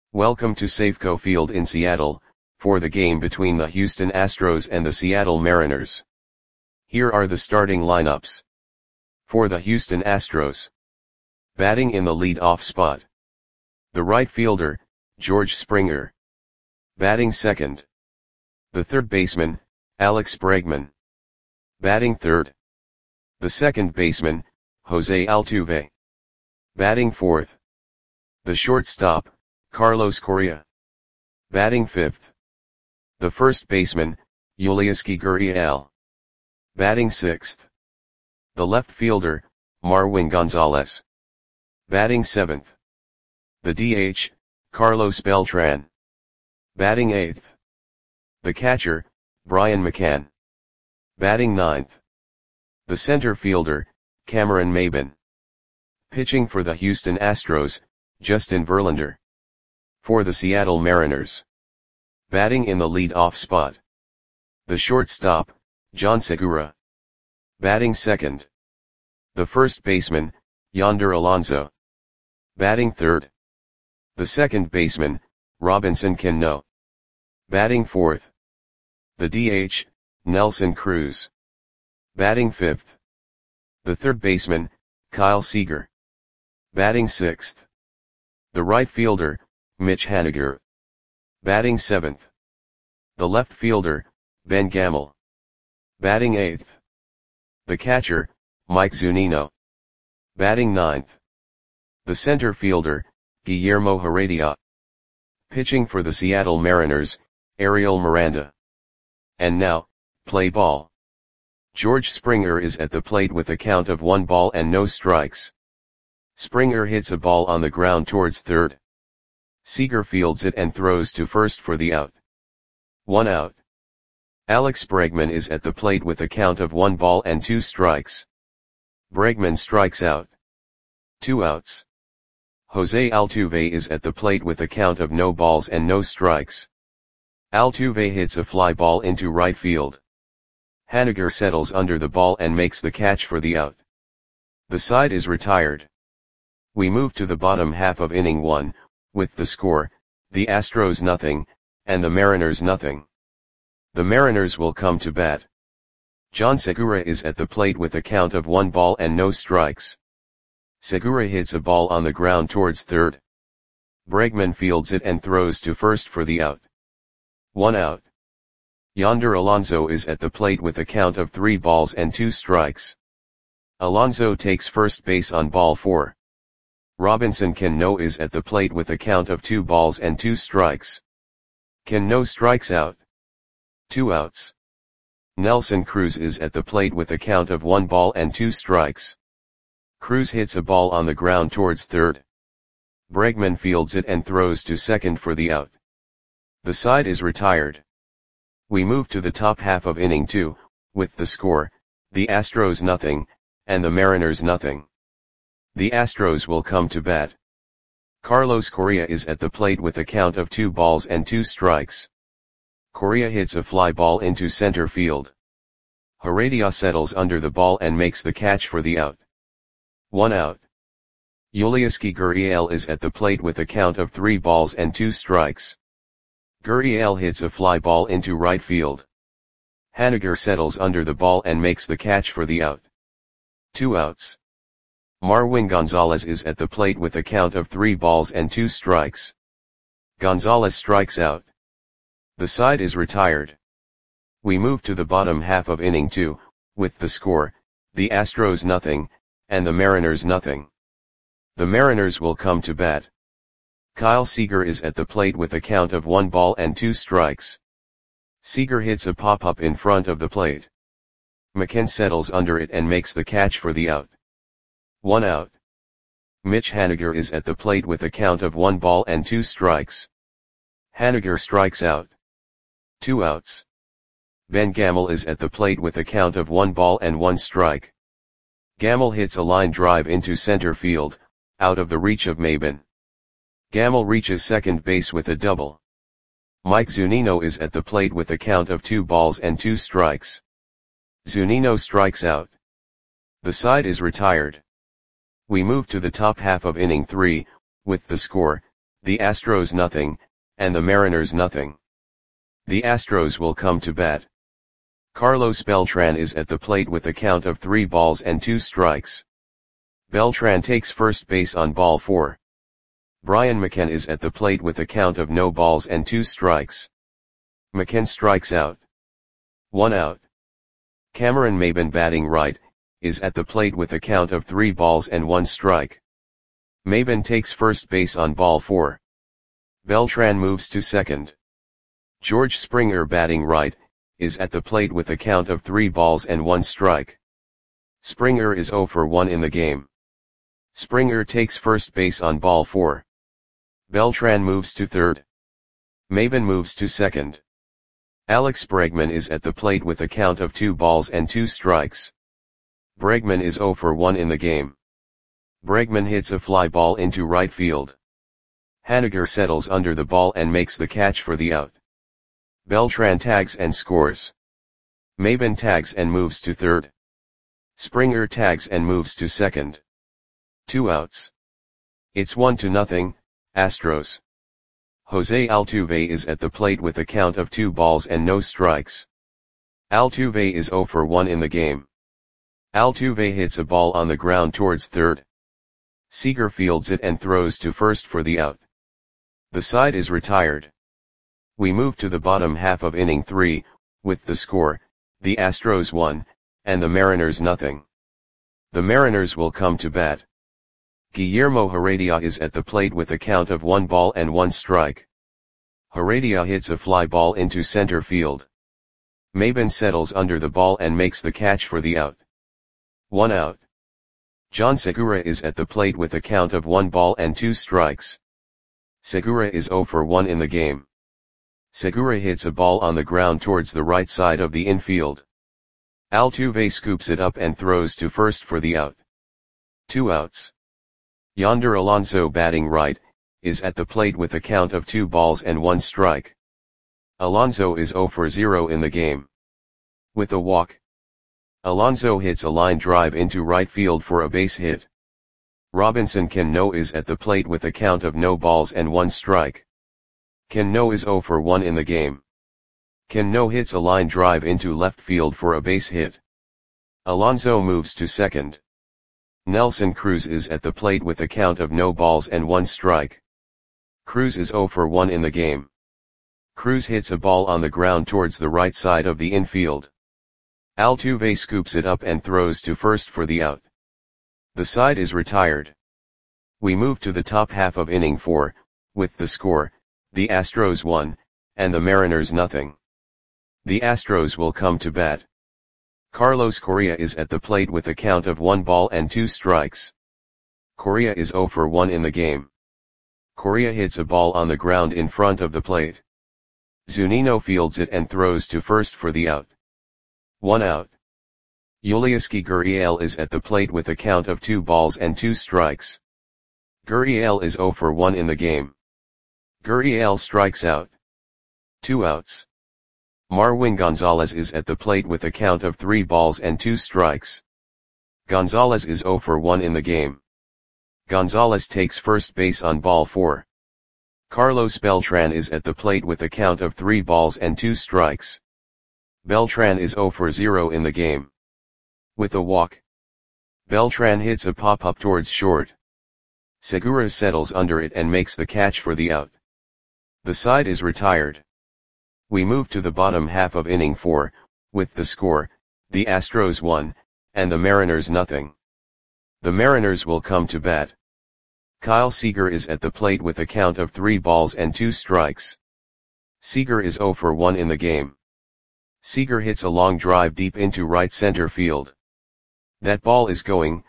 Welcome to Safeco Field in Seattle, for the game between the Houston Astros and the Seattle Mariners. Here are the starting lineups. For the Houston Astros. Batting in the lead-off spot. The right fielder, George Springer. Batting second. The third baseman, Alex Bregman. Batting third. The second baseman, Jose Altuve. Batting fourth. The shortstop, Carlos Correa. Batting fifth. The first baseman, Yulieski Gurriel. Batting sixth. The left fielder, Marwin Gonzalez. Batting seventh. The DH, Carlos Beltran. Batting eighth. The catcher, Brian McCann. Batting ninth. The center fielder, Cameron Maybin. Pitching for the Houston Astros, Justin Verlander. For the Seattle Mariners. Batting in the lead-off spot. The shortstop, John Segura. Batting second. The first baseman, Yonder Alonso. Batting third. The second baseman, Robinson Cano. Batting fourth. The DH, Nelson Cruz. Batting fifth. The third baseman, Kyle Seager. Batting sixth. The right fielder, Mitch Haniger. Batting seventh. The left fielder, Ben Gamel. Batting eighth. The catcher, Mike Zunino. Batting ninth. The center fielder, Guillermo Heredia. Pitching for the Seattle Mariners, Ariel Miranda. And now, play ball. George Springer is at the plate with a count of 1 ball and no strikes. Springer hits a ball on the ground towards third. Seager fields it and throws to first for the out. 1 out. Alex Bregman is at the plate with a count of 1 ball and 2 strikes. Bregman strikes out. 2 outs. Jose Altuve is at the plate with a count of no balls and no strikes. Altuve hits a fly ball into right field. Haniger settles under the ball and makes the catch for the out. The side is retired. We move to the bottom half of inning 1, with the score, the Astros nothing, and the Mariners nothing. The Mariners will come to bat. John Segura is at the plate with a count of 1 ball and no strikes. Segura hits a ball on the ground towards third. Bregman fields it and throws to first for the out. 1 out. Yonder Alonso is at the plate with a count of 3 balls and 2 strikes. Alonso takes first base on ball 4. Robinson Cano is at the plate with a count of 2 balls and 2 strikes. Cano strikes out. 2 outs. Nelson Cruz is at the plate with a count of 1 ball and 2 strikes. Cruz hits a ball on the ground towards third. Bregman fields it and throws to second for the out. The side is retired. We move to the top half of inning 2, with the score, the Astros nothing, and the Mariners nothing. The Astros will come to bat. Carlos Correa is at the plate with a count of 2 balls and 2 strikes. Correa hits a fly ball into center field. Heredia settles under the ball and makes the catch for the out. 1 out. Yulieski Gurriel is at the plate with a count of 3 balls and 2 strikes. Gurriel hits a fly ball into right field. Haniger settles under the ball and makes the catch for the out. 2 outs. Marwin Gonzalez is at the plate with a count of 3 balls and 2 strikes. Gonzalez strikes out. The side is retired. We move to the bottom half of inning 2, with the score, the Astros nothing, and the Mariners nothing. The Mariners will come to bat. Kyle Seager is at the plate with a count of 1 ball and 2 strikes. Seager hits a pop-up in front of the plate. McCann settles under it and makes the catch for the out. 1 out. Mitch Haniger is at the plate with a count of 1 ball and 2 strikes. Haniger strikes out. 2 outs. Ben Gamel is at the plate with a count of 1 ball and 1 strike. Gamel hits a line drive into center field, out of the reach of Maybin. Gamel reaches second base with a double. Mike Zunino is at the plate with a count of 2 balls and 2 strikes. Zunino strikes out. The side is retired. We move to the top half of inning 3, with the score, the Astros nothing, and the Mariners nothing. The Astros will come to bat. Carlos Beltran is at the plate with a count of 3 balls and 2 strikes. Beltran takes first base on ball 4. Brian McCann is at the plate with a count of no balls and 2 strikes. McCann strikes out. 1 out. Cameron Maybin, batting right, is at the plate with a count of 3 balls and 1 strike. Maybin takes first base on ball 4. Beltran moves to second. George Springer, batting right, is at the plate with a count of 3 balls and 1 strike. Springer is 0 for 1 in the game. Springer takes first base on ball 4. Beltran moves to third. Maybin moves to second. Alex Bregman is at the plate with a count of 2 balls and 2 strikes. Bregman is 0 for 1 in the game. Bregman hits a fly ball into right field. Haniger settles under the ball and makes the catch for the out. Beltran tags and scores. Maybin tags and moves to third. Springer tags and moves to second. 2 outs. It's 1-0, Astros. Jose Altuve is at the plate with a count of 2 balls and no strikes. Altuve is 0 for 1 in the game. Altuve hits a ball on the ground towards third. Seager fields it and throws to first for the out. The side is retired. We move to the bottom half of inning 3, with the score, the Astros 1, and the Mariners nothing. The Mariners will come to bat. Guillermo Heredia is at the plate with a count of 1 ball and 1 strike. Heredia hits a fly ball into center field. Maybin settles under the ball and makes the catch for the out. 1 out. John Segura is at the plate with a count of 1 ball and 2 strikes. Segura is 0 for 1 in the game. Segura hits a ball on the ground towards the right side of the infield. Altuve scoops it up and throws to first for the out. 2 outs. Yonder Alonso, batting right, is at the plate with a count of 2 balls and 1 strike. Alonso is 0 for 0 in the game. With a walk, Alonso hits a line drive into right field for a base hit. Robinson Cano is at the plate with a count of no balls and 1 strike. Cano is 0 for 1 in the game. Cano hits a line drive into left field for a base hit. Alonso moves to second. Nelson Cruz is at the plate with a count of no balls and 1 strike. Cruz is 0 for 1 in the game. Cruz hits a ball on the ground towards the right side of the infield. Altuve scoops it up and throws to first for the out. The side is retired. We move to the top half of inning 4, with the score, the Astros 1, and the Mariners nothing. The Astros will come to bat. Carlos Correa is at the plate with a count of 1 ball and 2 strikes. Correa is 0 for 1 in the game. Correa hits a ball on the ground in front of the plate. Zunino fields it and throws to first for the out. 1 out. Yulieski Gurriel is at the plate with a count of 2 balls and 2 strikes. Gurriel is 0 for 1 in the game. Gurriel strikes out. 2 outs. Marwin Gonzalez is at the plate with a count of 3 balls and 2 strikes. Gonzalez is 0 for 1 in the game. Gonzalez takes first base on ball 4. Carlos Beltran is at the plate with a count of 3 balls and 2 strikes. Beltran is 0 for 0 in the game. With a walk, Beltran hits a pop-up towards short. Segura settles under it and makes the catch for the out. The side is retired. We move to the bottom half of inning 4, with the score, the Astros 1, and the Mariners nothing. The Mariners will come to bat. Kyle Seager is at the plate with a count of 3 balls and 2 strikes. Seager is 0 for 1 in the game. Seager hits a long drive deep into right center field. That ball is gone.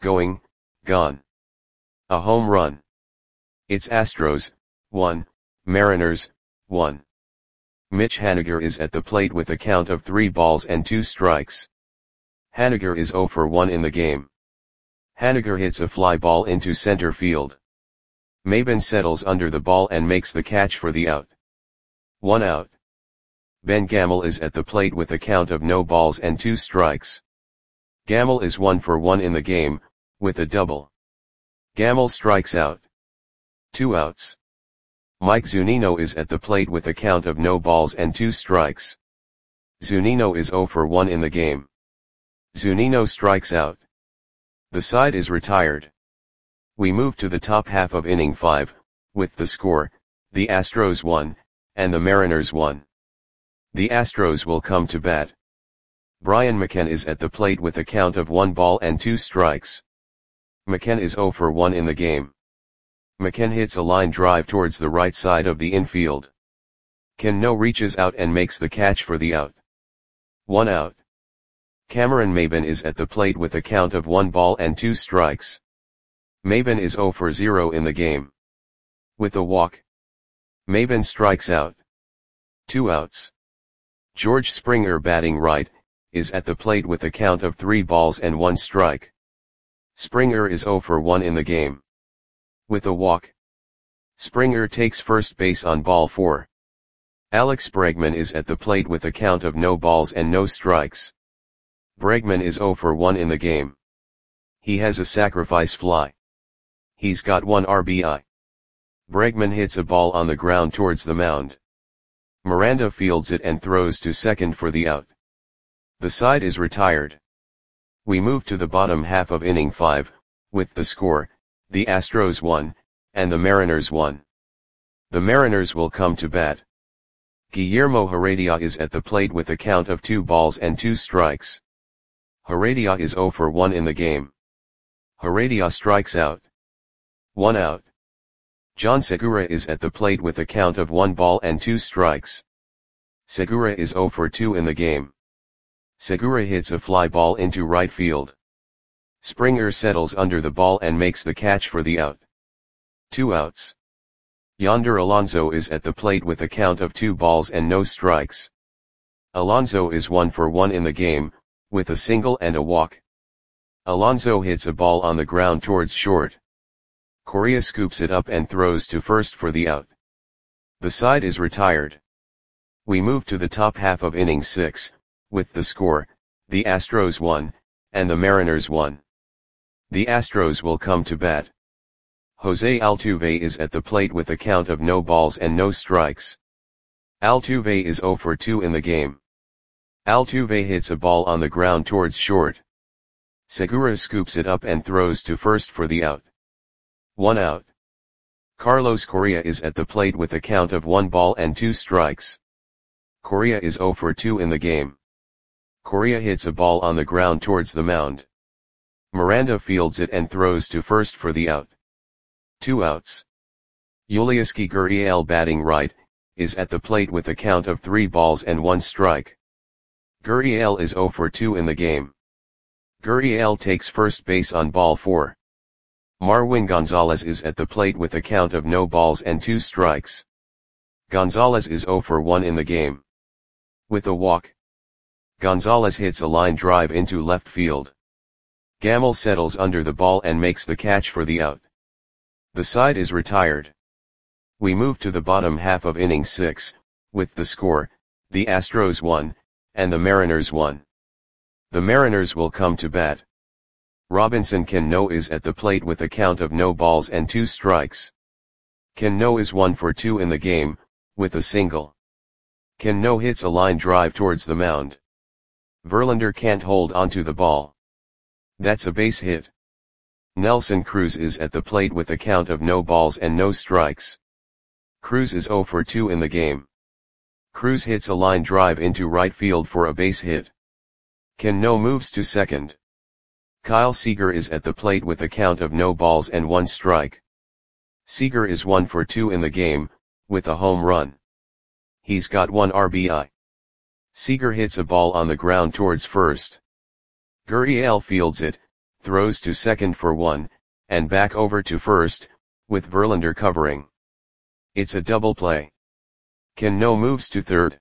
A home run. It's Astros 1, Mariners 1. Mitch Haniger is at the plate with a count of 3 balls and 2 strikes. Haniger is 0 for 1 in the game. Haniger hits a fly ball into center field. Maybin settles under the ball and makes the catch for the out. 1 out. Ben Gamel is at the plate with a count of no balls and 2 strikes. Gamel is 1 for 1 in the game, with a double. Gamel strikes out. 2 outs. Mike Zunino is at the plate with a count of no balls and 2 strikes. Zunino is 0 for 1 in the game. Zunino strikes out. The side is retired. We move to the top half of inning 5, with the score, the Astros 1, and the Mariners 1. The Astros will come to bat. Brian McCann is at the plate with a count of 1 ball and 2 strikes. McCann is 0 for 1 in the game. McCann hits a line drive towards the right side of the infield. Cano reaches out and makes the catch for the out. 1 out. Cameron Maybin is at the plate with a count of 1 ball and 2 strikes. Maybin is 0 for 0 in the game. With a walk, Maybin strikes out. 2 outs. George Springer, batting right, is at the plate with a count of 3 balls and 1 strike. Springer is 0 for 1 in the game. With a walk, Springer takes first base on ball 4. Alex Bregman is at the plate with a count of no balls and no strikes. Bregman is 0 for 1 in the game. He has a sacrifice fly. He's got 1 RBI. Bregman hits a ball on the ground towards the mound. Miranda fields it and throws to second for the out. The side is retired. We move to the bottom half of inning 5, with the score, the Astros 1, and the Mariners 1. The Mariners will come to bat. Guillermo Heredia is at the plate with a count of 2 balls and 2 strikes. Heredia is 0 for 1 in the game. Heredia strikes out. 1 out. John Segura is at the plate with a count of 1 ball and 2 strikes. Segura is 0 for 2 in the game. Segura hits a fly ball into right field. Springer settles under the ball and makes the catch for the out. 2 outs. Yonder Alonso is at the plate with a count of 2 balls and no strikes. Alonso is 1 for 1 in the game, with a single and a walk. Alonso hits a ball on the ground towards short. Correa scoops it up and throws to first for the out. The side is retired. We move to the top half of inning 6, with the score, the Astros 1, and the Mariners 1. The Astros will come to bat. Jose Altuve is at the plate with a count of no balls and no strikes. Altuve is 0 for 2 in the game. Altuve hits a ball on the ground towards short. Segura scoops it up and throws to first for the out. 1 out. Carlos Correa is at the plate with a count of 1 ball and 2 strikes. Correa is 0 for 2 in the game. Correa hits a ball on the ground towards the mound. Miranda fields it and throws to first for the out. 2 outs. Yulieski Gurriel, batting right, is at the plate with a count of 3 balls and 1 strike. Gurriel is 0 for 2 in the game. Gurriel takes first base on ball 4. Marwin Gonzalez is at the plate with a count of no balls and 2 strikes. Gonzalez is 0 for 1 in the game. With a walk, Gonzalez hits a line drive into left field. Gamel settles under the ball and makes the catch for the out. The side is retired. We move to the bottom half of inning 6, with the score, the Astros 1, and the Mariners 1. The Mariners will come to bat. Robinson Cano is at the plate with a count of no balls and 2 strikes. Cano is 1 for 2 in the game, with a single. Cano hits a line drive towards the mound. Verlander can't hold onto the ball. That's a base hit. Nelson Cruz is at the plate with a count of no balls and no strikes. Cruz is 0 for 2 in the game. Cruz hits a line drive into right field for a base hit. Cano moves to second. Kyle Seager is at the plate with a count of no balls and 1 strike. Seager is 1 for 2 in the game, with a home run. He's got 1 RBI. Seager hits a ball on the ground towards first. Gurriel fields it, throws to second for 1, and back over to first, with Verlander covering. It's a double play. Cano moves to third.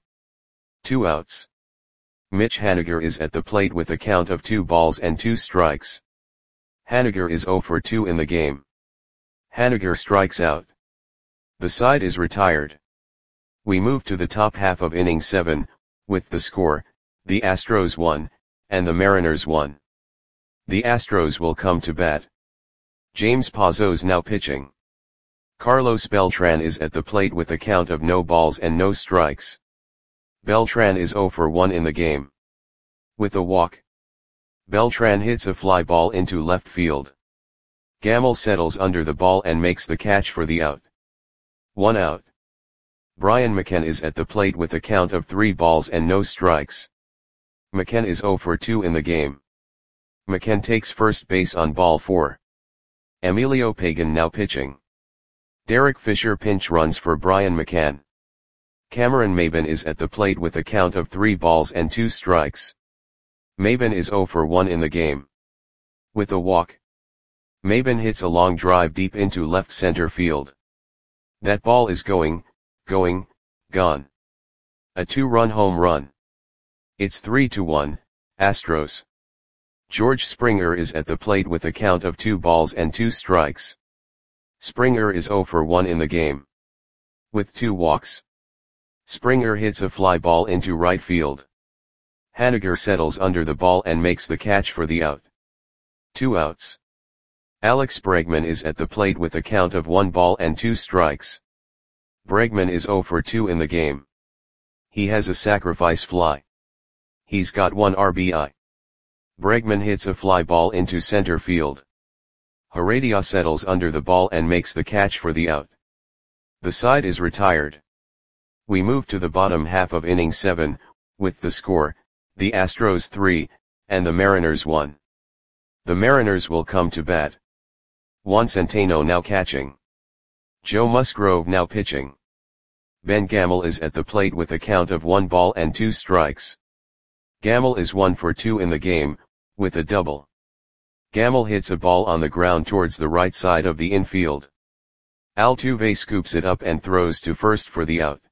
2 outs. Mitch Haniger is at the plate with a count of 2 balls and 2 strikes. Haniger is 0 for 2 in the game. Haniger strikes out. The side is retired. We move to the top half of inning 7, with the score, the Astros 1, and the Mariners 1. The Astros will come to bat. James Pazos now pitching. Carlos Beltran is at the plate with a count of no balls and no strikes. Beltran is 0 for 1 in the game. With a walk, Beltran hits a fly ball into left field. Gamel settles under the ball and makes the catch for the out. 1 out. Brian McCann is at the plate with a count of 3 balls and no strikes. McCann is 0 for 2 in the game. McCann takes first base on ball 4. Emilio Pagan now pitching. Derek Fisher pinch runs for Brian McCann. Cameron Maybin is at the plate with a count of 3 balls and 2 strikes. Maybin is 0 for 1 in the game. With a walk, Maybin hits a long drive deep into left center field. That ball is gone. A 2-run home run. It's 3-1, Astros. George Springer is at the plate with a count of 2 balls and 2 strikes. Springer is 0 for 1 in the game. With 2 walks, Springer hits a fly ball into right field. Haniger settles under the ball and makes the catch for the out. 2 outs. Alex Bregman is at the plate with a count of 1 ball and 2 strikes. Bregman is 0 for 2 in the game. He has a sacrifice fly. He's got 1 RBI. Bregman hits a fly ball into center field. Heredia settles under the ball and makes the catch for the out. The side is retired. We move to the bottom half of inning 7, with the score, the Astros 3, and the Mariners 1. The Mariners will come to bat. Juan Centeno now catching. Joe Musgrove now pitching. Ben Gamel is at the plate with a count of 1 ball and 2 strikes. Gamel is 1 for 2 in the game, with a double. Gamel hits a ball on the ground towards the right side of the infield. Altuve scoops it up and throws to first for the out.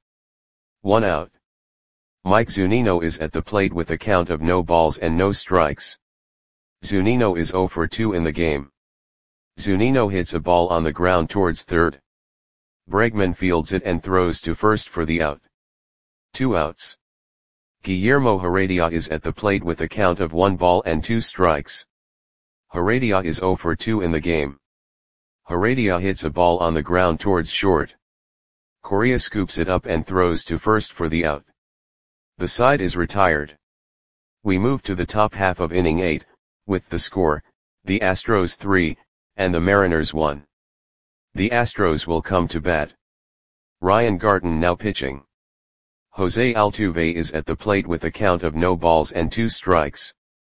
1 out. Mike Zunino is at the plate with a count of no balls and no strikes. Zunino is 0 for 2 in the game. Zunino hits a ball on the ground towards third. Bregman fields it and throws to first for the out. 2 outs. Guillermo Heredia is at the plate with a count of 1 ball and 2 strikes. Heredia is 0 for 2 in the game. Heredia hits a ball on the ground towards short. Correa scoops it up and throws to first for the out. The side is retired. We move to the top half of inning 8, with the score, the Astros 3, and the Mariners 1. The Astros will come to bat. Ryan Garten now pitching. Jose Altuve is at the plate with a count of no balls and 2 strikes.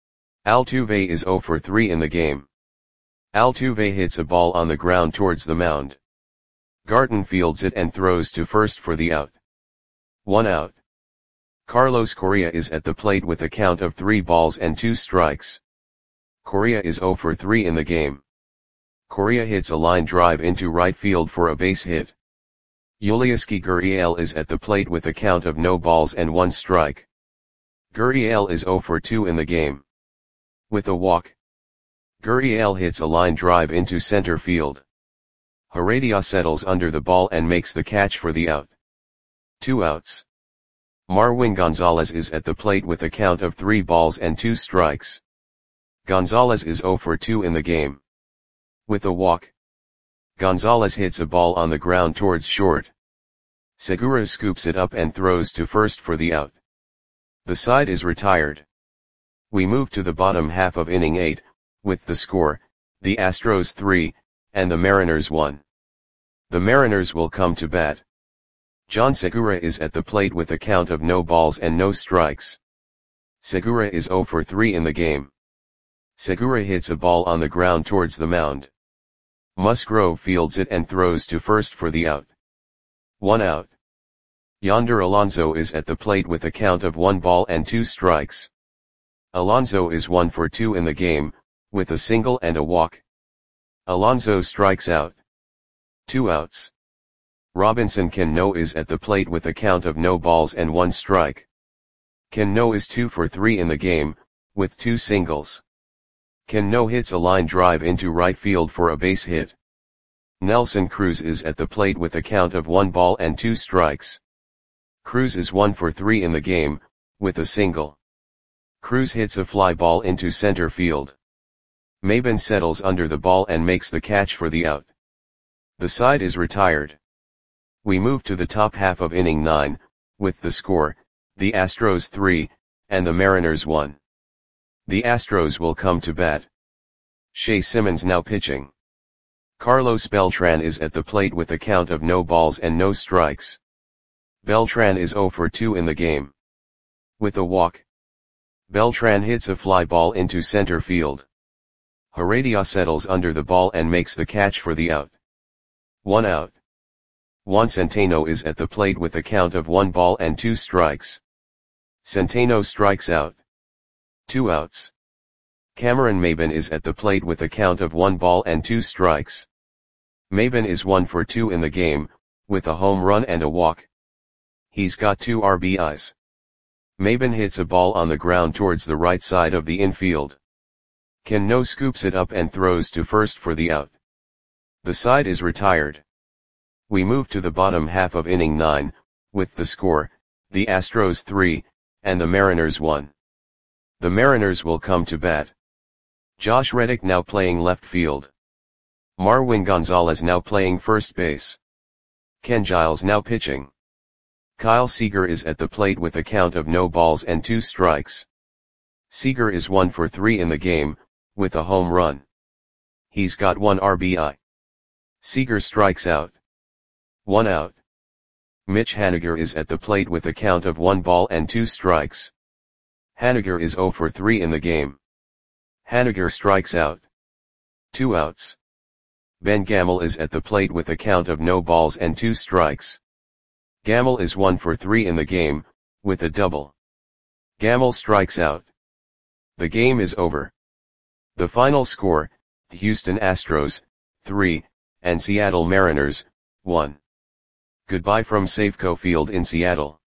Altuve is 0 for 3 in the game. Altuve hits a ball on the ground towards the mound. Garten fields it and throws to first for the out. 1 out. Carlos Correa is at the plate with a count of 3 balls and 2 strikes. Correa is 0 for 3 in the game. Correa hits a line drive into right field for a base hit. Yulieski Gurriel is at the plate with a count of no balls and 1 strike. Gurriel is 0 for 2 in the game. With a walk, Gurriel hits a line drive into center field. Heredia settles under the ball and makes the catch for the out. 2 outs. Marwin Gonzalez is at the plate with a count of 3 balls and 2 strikes. Gonzalez is 0 for 2 in the game. With a walk, Gonzalez hits a ball on the ground towards short. Segura scoops it up and throws to first for the out. The side is retired. We move to the bottom half of inning 8, with the score, the Astros 3, and the Mariners 1. The Mariners will come to bat. John Segura is at the plate with a count of no balls and no strikes. Segura is 0 for 3 in the game. Segura hits a ball on the ground towards the mound. Musgrove fields it and throws to first for the out. 1 out. Yonder Alonso is at the plate with a count of 1 ball and 2 strikes. Alonso is 1 for 2 in the game, with a single and a walk. Alonso strikes out. 2 outs. Robinson Cano is at the plate with a count of no balls and 1 strike. Cano is 2 for 3 in the game, with 2 singles. Cano hits a line drive into right field for a base hit. Nelson Cruz is at the plate with a count of 1 ball and 2 strikes. Cruz is 1 for 3 in the game, with a single. Cruz hits a fly ball into center field. Maybin settles under the ball and makes the catch for the out. The side is retired. We move to the top half of inning 9, with the score, the Astros 3, and the Mariners 1. The Astros will come to bat. Shea Simmons now pitching. Carlos Beltran is at the plate with a count of no balls and no strikes. Beltran is 0 for 2 in the game. With a walk, Beltran hits a fly ball into center field. Heredia settles under the ball and makes the catch for the out. 1 out. Juan Centeno is at the plate with a count of 1 ball and 2 strikes. Centeno strikes out. 2 outs. Cameron Maybin is at the plate with a count of 1 ball and 2 strikes. Maybin is 1 for 2 in the game, with a home run and a walk. He's got 2 RBIs. Maybin hits a ball on the ground towards the right side of the infield. Cano scoops it up and throws to first for the out. The side is retired. We move to the bottom half of inning 9, with the score, the Astros 3, and the Mariners 1. The Mariners will come to bat. Josh Reddick now playing left field. Marwin Gonzalez now playing first base. Ken Giles now pitching. Kyle Seager is at the plate with a count of no balls and 2 strikes. Seager is 1 for 3 in the game, with a home run. He's got 1 RBI. Seager strikes out. 1 out. Mitch Haniger is at the plate with a count of 1 ball and 2 strikes. Haniger is 0 for 3 in the game. Haniger strikes out. 2 outs. Ben Gamel is at the plate with a count of no balls and 2 strikes. Gamel is 1 for 3 in the game, with a double. Gamel strikes out. The game is over. The final score, Houston Astros, 3, and Seattle Mariners, 1. Goodbye from Safeco Field in Seattle.